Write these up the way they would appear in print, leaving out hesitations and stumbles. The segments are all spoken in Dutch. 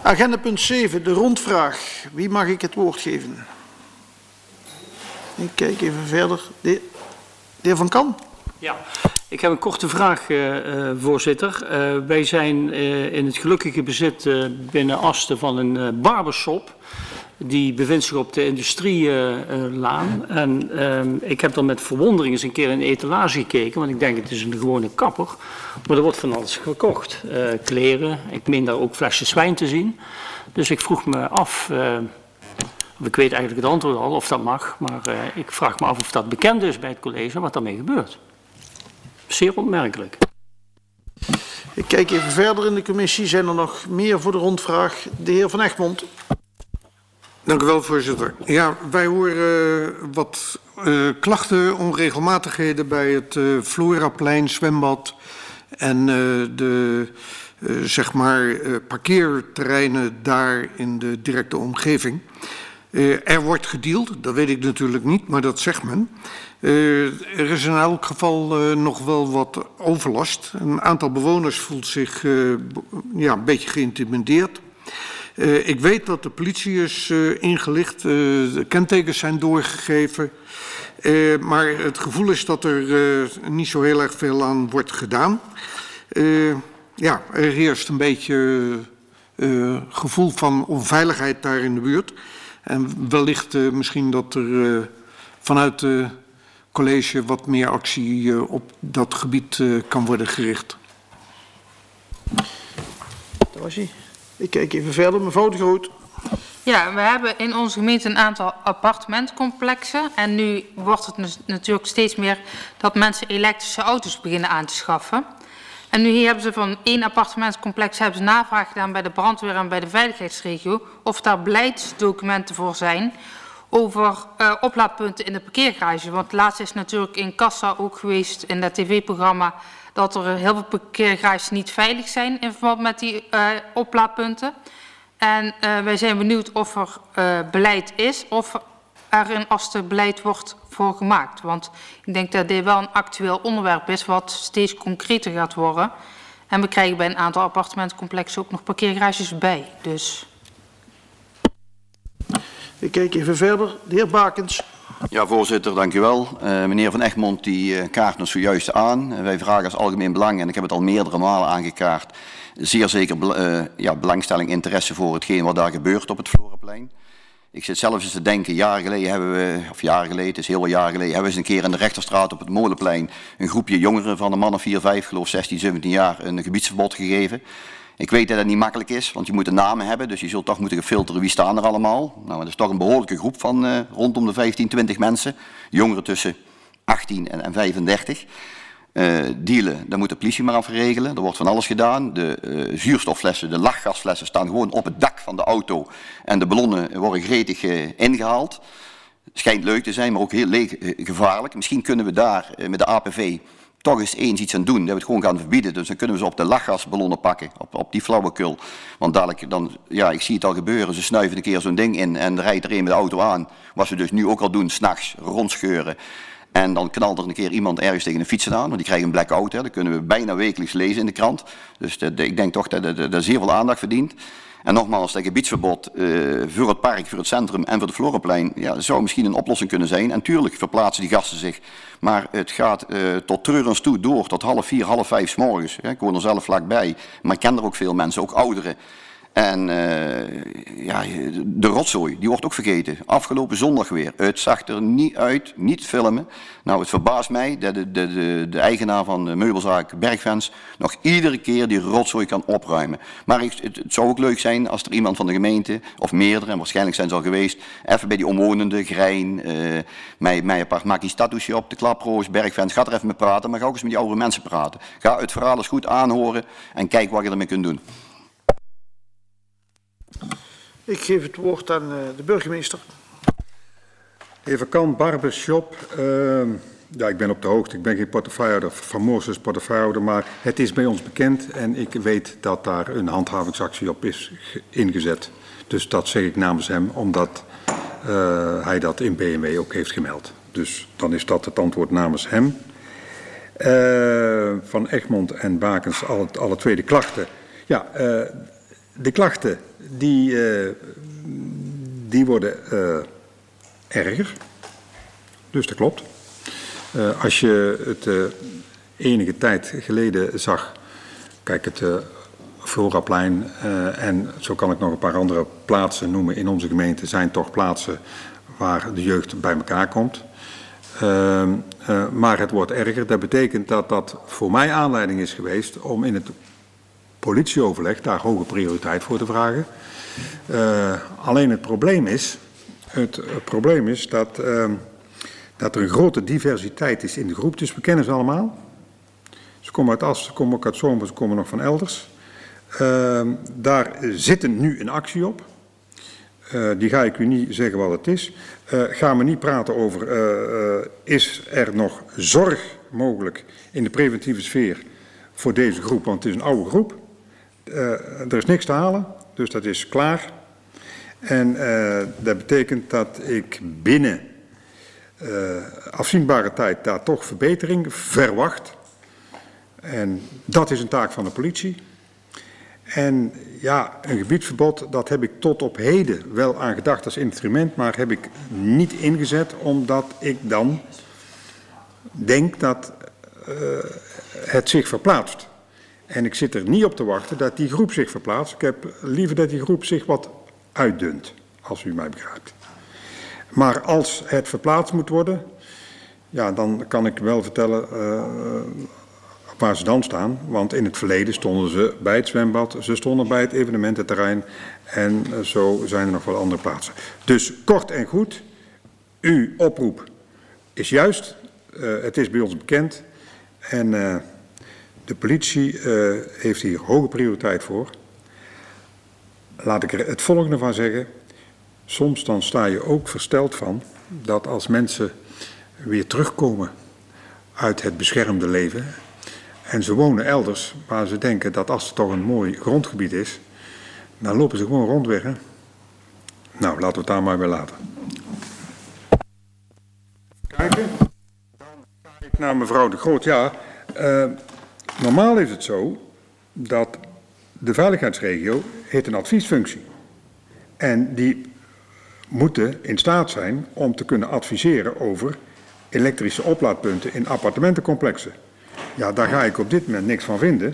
Agenda punt 7, de rondvraag. Wie mag ik het woord geven? Ik kijk even verder. De heer Van Kan. Ja, ik heb een korte vraag, voorzitter. Wij zijn in het gelukkige bezit binnen Asten van een barbershop. Die bevindt zich op de Industrielaan. En ik heb dan met verwondering eens een keer in de etalage gekeken, want ik denk het is een gewone kapper. Maar er wordt van alles gekocht. Kleren, ik meen daar ook flesjes wijn te zien. Dus ik vroeg me af, ik weet eigenlijk het antwoord al of dat mag, maar ik vraag me af of dat bekend is bij het college wat daarmee gebeurt. Zeer opmerkelijk. Ik kijk even verder in de commissie. Zijn er nog meer voor de rondvraag? De heer Van Egmond. Dank u wel, voorzitter. Ja, wij horen wat klachten, onregelmatigheden bij het Floraplein, zwembad en de zeg maar parkeerterreinen daar in de directe omgeving. Er wordt gedeeld, dat weet ik natuurlijk niet, maar dat zegt men. Er is in elk geval nog wel wat overlast. Een aantal bewoners voelt zich een beetje geïntimideerd. Ik weet dat de politie is ingelicht, de kentekens zijn doorgegeven. Maar het gevoel is dat er niet zo heel erg veel aan wordt gedaan. Er heerst een beetje gevoel van onveiligheid daar in de buurt. En wellicht misschien dat er vanuit het college wat meer actie op dat gebied kan worden gericht. Daar was hij. Ik kijk even verder. Mevrouw de Groot. Ja, we hebben in onze gemeente een aantal appartementcomplexen. En nu wordt het natuurlijk steeds meer dat mensen elektrische auto's beginnen aan te schaffen. En nu hier hebben ze van 1 appartementscomplex hebben ze navraag gedaan bij de brandweer en bij de veiligheidsregio of daar beleidsdocumenten voor zijn over oplaadpunten in de parkeergarage. Want laatst is natuurlijk in Kassa ook geweest in dat tv-programma dat er heel veel parkeergarages niet veilig zijn in verband met die oplaadpunten. En wij zijn benieuwd of er beleid is of er in Asten beleid wordt voor gemaakt. Want ik denk dat dit wel een actueel onderwerp is wat steeds concreter gaat worden. En we krijgen bij een aantal appartementcomplexen ook nog parkeergarages bij. Dus. Ik kijk even verder. De heer Bakens. Ja, voorzitter, dank u wel. Meneer Van Egmond die kaart ons zojuist aan. Wij vragen als algemeen belang, en ik heb het al meerdere malen aangekaart, zeer zeker belangstelling, interesse voor hetgeen wat daar gebeurt op het Floraplein. Ik zit zelfs eens te denken, het is heel wat jaren geleden, hebben we eens een keer in de Rechterstraat op het Molenplein een groepje jongeren van een man of 4, 5, geloof 16, 17 jaar een gebiedsverbod gegeven. Ik weet dat dat niet makkelijk is, want je moet een naam hebben, dus je zult toch moeten filteren wie staan er allemaal. Nou, dat is toch een behoorlijke groep van rondom de 15, 20 mensen, jongeren tussen 18 en 35. Dealen, daar moet de politie maar af regelen. Er wordt van alles gedaan. De zuurstofflessen, de lachgasflessen staan gewoon op het dak van de auto. En de ballonnen worden gretig ingehaald. Schijnt leuk te zijn, maar ook heel gevaarlijk. Misschien kunnen we daar met de APV toch eens iets aan doen. Dat we het gewoon gaan verbieden. Dus dan kunnen we ze op de lachgasballonnen pakken. Op die flauwekul. Want dadelijk, ik zie het al gebeuren. Ze snuiven een keer zo'n ding in en er rijdt er een met de auto aan. Wat ze dus nu ook al doen, 's nachts rondscheuren. En dan knalt er een keer iemand ergens tegen een fietser aan, want die krijgen een blackout. Dat kunnen we bijna wekelijks lezen in de krant. Dus ik denk toch dat zeer veel aandacht verdient. En nogmaals, dat gebiedsverbod voor het park, voor het centrum en voor het Floraplein zou misschien een oplossing kunnen zijn. En tuurlijk verplaatsen die gasten zich. Maar het gaat tot treurens toe door, tot 3:30, 4:30 's morgens. Ik woon er zelf vlakbij, maar ik ken er ook veel mensen, ook ouderen. En de rotzooi, die wordt ook vergeten. Afgelopen zondag weer. Het zag er niet uit, niet filmen. Nou, het verbaast mij dat de eigenaar van de meubelzaak Bergfans nog iedere keer die rotzooi kan opruimen. Maar het zou ook leuk zijn als er iemand van de gemeente, of meerdere, en waarschijnlijk zijn ze al geweest, even bij die omwonenden, Grijn, maak iets tattoosje op, de Klaproos, Bergfans, ga er even mee praten, maar ga ook eens met die oude mensen praten. Ga het verhaal eens goed aanhoren en kijk wat je ermee kunt doen. Ik geef het woord aan de burgemeester. Even kan, barbershop. Ik ben op de hoogte. Ik ben geen portefeuillehouder, famoos portefeuillehouder, maar het is bij ons bekend en ik weet dat daar een handhavingsactie op is ingezet. Dus dat zeg ik namens hem, omdat hij dat in BMW ook heeft gemeld. Dus dan is dat het antwoord namens hem. Van Egmond en Bakens, alle twee de klachten. Ja, de klachten die worden erger. Dus dat klopt. Als je het enige tijd geleden zag, kijk, het Floraplein en zo kan ik nog een paar andere plaatsen noemen in onze gemeente, zijn toch plaatsen waar de jeugd bij elkaar komt. Maar het wordt erger. Dat betekent dat dat voor mij aanleiding is geweest om in het politieoverleg daar hoge prioriteit voor te vragen. Alleen het probleem is dat er een grote diversiteit is in de groep. Dus we kennen ze allemaal. Ze komen uit Ast, ze komen ook uit Zomer, ze komen nog van elders. Daar zit nu een actie op. Die ga ik u niet zeggen wat het is. Gaan we niet praten over, is er nog zorg mogelijk in de preventieve sfeer voor deze groep? Want het is een oude groep. Er is niks te halen, dus dat is klaar. En dat betekent dat ik binnen afzienbare tijd daar toch verbetering verwacht. En dat is een taak van de politie. En ja, een gebiedsverbod, dat heb ik tot op heden wel aan gedacht als instrument, maar heb ik niet ingezet, omdat ik dan denk dat het zich verplaatst. En ik zit er niet op te wachten dat die groep zich verplaatst. Ik heb liever dat die groep zich wat uitdunt, als u mij begrijpt. Maar als het verplaatst moet worden, ja, dan kan ik wel vertellen waar ze dan staan. Want in het verleden stonden ze bij het zwembad, ze stonden bij het evenemententerrein en zo zijn er nog wel andere plaatsen. Dus kort en goed, uw oproep is juist, het is bij ons bekend en de politie heeft hier hoge prioriteit voor. Laat ik er het volgende van zeggen. Soms dan sta je ook versteld van dat als mensen weer terugkomen uit het beschermde leven en ze wonen elders waar ze denken dat als het toch een mooi grondgebied is, dan lopen ze gewoon rondweg. Hè? Nou, laten we het daar maar weer laten. Kijken. Dan ga ik naar mevrouw De Groot. Ja, normaal is het zo dat de veiligheidsregio heeft een adviesfunctie. En die moeten in staat zijn om te kunnen adviseren over elektrische oplaadpunten in appartementencomplexen. Ja, daar ga ik op dit moment niks van vinden.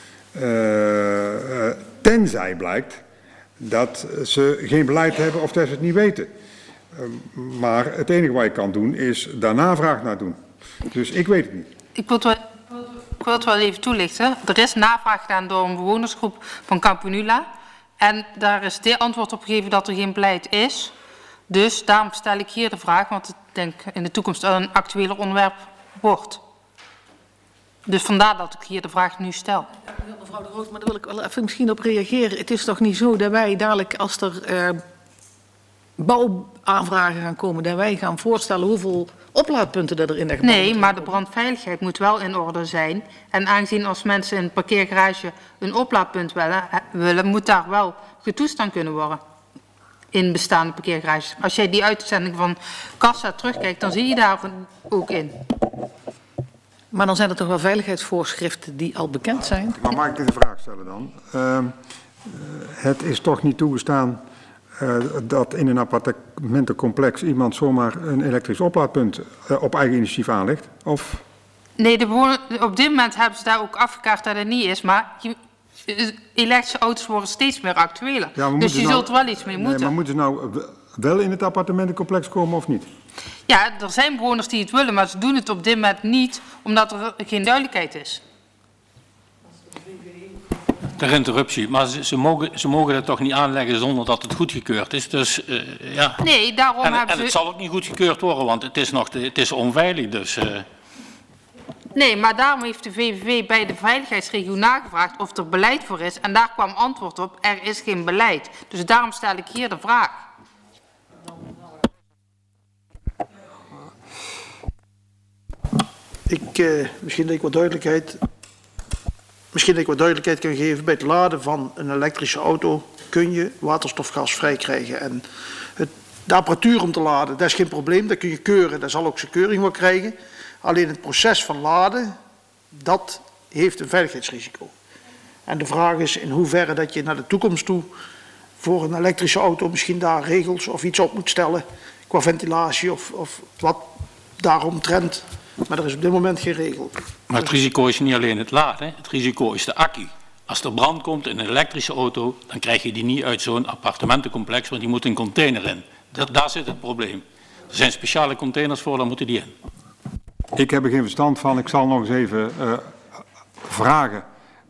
Tenzij blijkt dat ze geen beleid hebben of dat ze het niet weten. Maar het enige wat je kan doen is daar navraag naar doen. Dus ik weet het niet. Ik wil het wel even toelichten. Er is navraag gedaan door een bewonersgroep van Campanula. En daar is dit antwoord op gegeven dat er geen beleid is. Dus daarom stel ik hier de vraag, want ik denk in de toekomst een actueler onderwerp wordt. Dus vandaar dat ik hier de vraag nu stel. Ja, mevrouw De Groot, maar daar wil ik wel even misschien op reageren. Het is toch niet zo dat wij dadelijk, als er bouwaanvragen gaan komen, dat wij gaan voorstellen hoeveel oplaadpunten er in de gebouw Nee, maar de brandveiligheid moet wel in orde zijn. En aangezien als mensen in een parkeergarage een oplaadpunt willen, moet daar wel getoetst aan kunnen worden. In bestaande parkeergarages. Als jij die uitzending van Kassa terugkijkt, dan zie je daar ook in. Maar dan zijn er toch wel veiligheidsvoorschriften die al bekend zijn? Maar mag ik een vraag stellen dan? Het is toch niet toegestaan dat in een appartementencomplex iemand zomaar een elektrisch oplaadpunt op eigen initiatief aanlegt? Of? Nee, op dit moment hebben ze daar ook afgekaart dat het niet is. Maar elektrische auto's worden steeds meer actueler. Ja, dus je zult er wel iets mee moeten. Nee, maar moeten ze nou wel in het appartementencomplex komen of niet? Ja, er zijn bewoners die het willen, maar ze doen het op dit moment niet, omdat er geen duidelijkheid is. Ter interruptie, maar ze mogen het toch niet aanleggen zonder dat het goedgekeurd is. Dus ja. Nee, daarom hebben ze... En het zal ook niet goedgekeurd worden, want het is onveilig. Dus, Nee, maar daarom heeft de VVV bij de veiligheidsregio nagevraagd of er beleid voor is. En daar kwam antwoord op, er is geen beleid. Dus daarom stel ik hier de vraag. Misschien dat ik wat duidelijkheid kan geven. Bij het laden van een elektrische auto kun je waterstofgasvrij krijgen. En de apparatuur om te laden, dat is geen probleem. Dat kun je keuren, daar zal ook zijn keuring wel krijgen. Alleen het proces van laden, dat heeft een veiligheidsrisico. En de vraag is in hoeverre dat je naar de toekomst toe voor een elektrische auto misschien daar regels of iets op moet stellen qua ventilatie of wat daaromtrent. Maar er is op dit moment geen regel. Maar het risico is niet alleen het laden, het risico is de accu. Als er brand komt in een elektrische auto, dan krijg je die niet uit zo'n appartementencomplex, want die moet een container in. Daar zit het probleem. Er zijn speciale containers voor, daar moeten die in. Ik heb er geen verstand van. Ik zal nog eens even vragen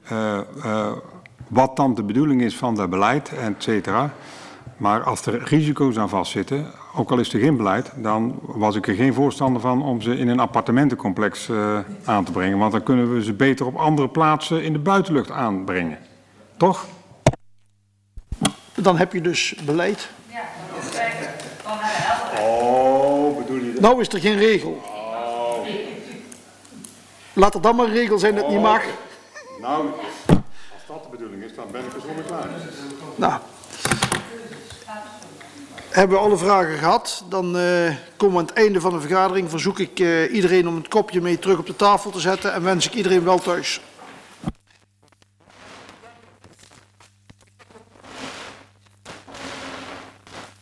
wat dan de bedoeling is van dat beleid, et cetera. Maar als er risico's aan vastzitten, ook al is er geen beleid, dan was ik er geen voorstander van om ze in een appartementencomplex aan te brengen. Want dan kunnen we ze beter op andere plaatsen in de buitenlucht aanbrengen. Toch? Dan heb je dus beleid. Ja, dan hebben Oh, bedoel je dat? Nou is er geen regel. Laat er dan maar een regel zijn dat het niet mag. Nou, als dat de bedoeling is, dan ben ik er zo mee klaar. Nou, hebben we alle vragen gehad, dan komen we aan het einde van de vergadering. Verzoek ik iedereen om het kopje mee terug op de tafel te zetten en wens ik iedereen wel thuis.